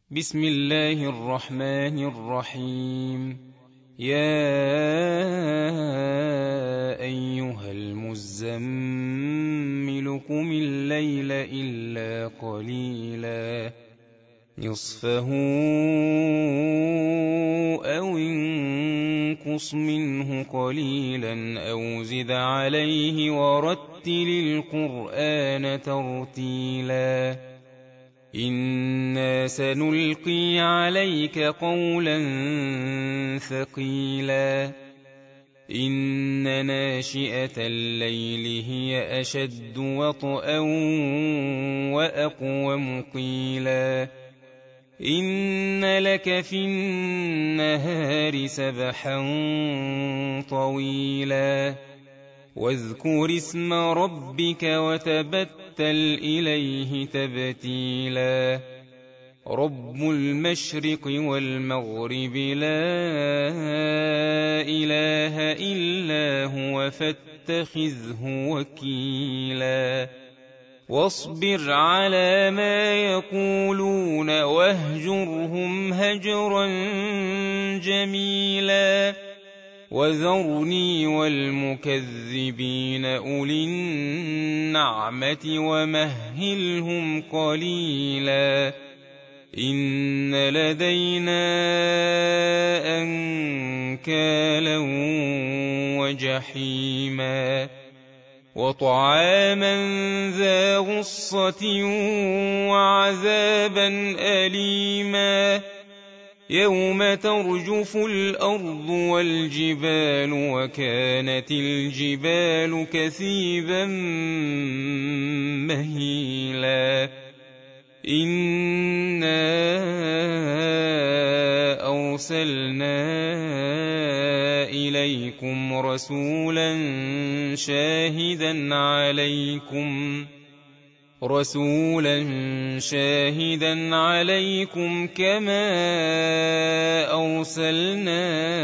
بسم الله الرحمن الرحيم. يا أيها المزمل قم الليل إلا قليلا نصفه أو انقص منه قليلا أو زد عليه ورتل القرآن ترتيلا إنا سنلقي عليك قولا ثقيلا إن ناشئة الليل هي أشد وطئا وأقوم قيلا إن لك في النهار سبحا طويلا واذكر اسم ربك وتبتل إليه تبتيلا رب المشرق والمغرب لا إله إلا هو فاتخذه وكيلا واصبر على ما يقولون واهجرهم هجرا جميلا وذرني والمكذبين أولي النعمة ومهلهم قليلا إن لدينا أنكالا وجحيما وطعاما ذا غصة وعذابا أليما يوم ترجف الأرض والجبال وكانت الجبال كثيبا مهيلا إنا أرسلنا إليكم رسولا شاهدا عليكم كما أرسلنا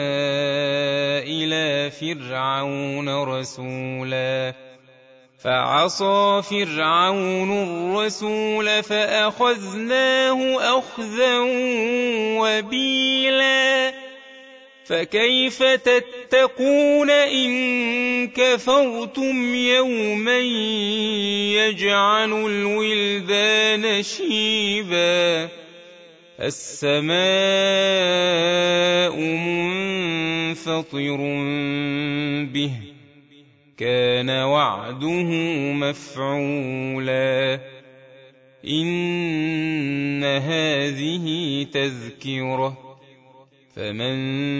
إلى فرعون رسولا فعصى فرعون الرسول فأخذناه أخذا وبيلا فكيف تتقون إن كفرتم يوما يجعل الولدان شيبا السماء منفطر به كان وعده مفعولا إن هذه تذكرة فمن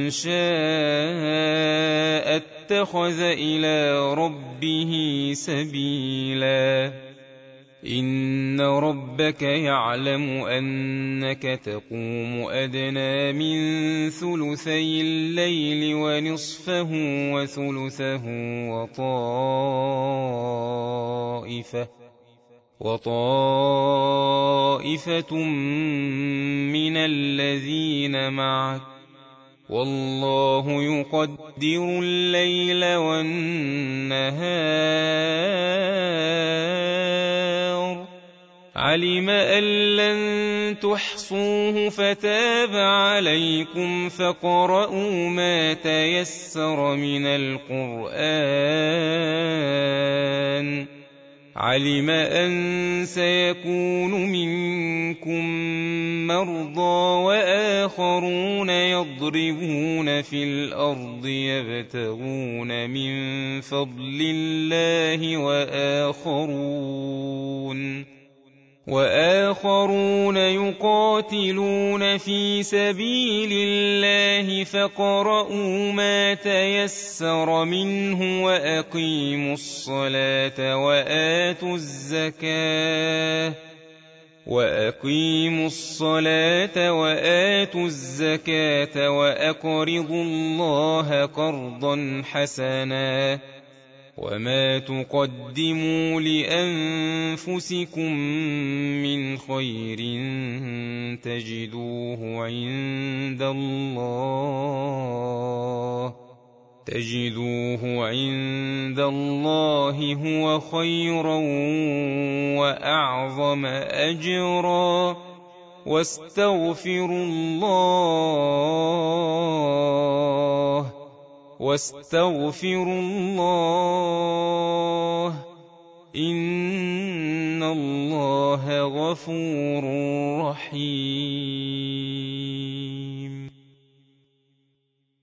شاء اتخذ إلى ربه سبيلا إن ربك يعلم أنك تقوم أدنى من ثلثي الليل ونصفه وثلثه وطائفة من الذين معك والله يقدر الليل والنهار علم أن لن تحصوه فتاب عليكم فاقرؤوا ما تيسر من القرآن علم أن سيكون منكم مرضى وآخرون يضربون في الأرض يبتغون من فضل الله وآخرون يقاتلون في سبيل الله فاقرؤوا ما تيسر منه وأقيموا الصلاة وآتوا الزكاة وأقرضوا الله قرضا حسنا وما تقدموا لأنفسكم من خير تجدوه عند الله هو خيرا وأعظم أجرا واستغفروا الله إن الله غفور رحيم.